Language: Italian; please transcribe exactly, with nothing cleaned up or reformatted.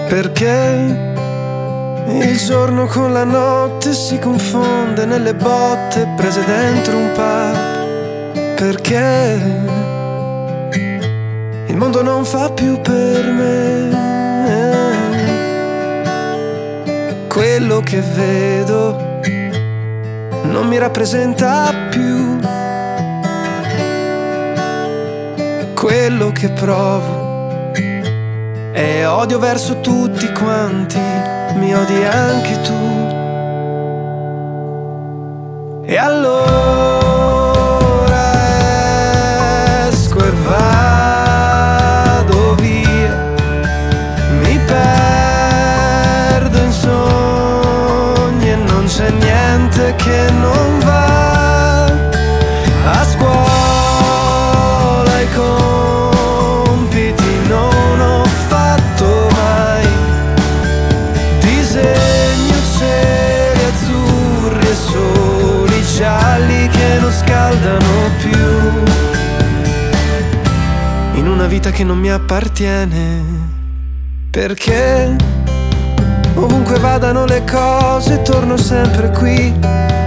Perché il giorno con la notte si confonde nelle botte prese dentro un pub. Perché il mondo non fa più per me quello che vedo, non mi rappresenta più quello che provo. E odio verso tutti quanti, mi odi anche tu. E allora esco e vado via, mi perdo in sogni e non c'è niente che non va. A scuola i compiti non ho fatto mai, disegno cieli azzurri e soli gialli che non scaldano più, in una vita che non mi appartiene. Perché ovunque vadano le cose torno sempre qui.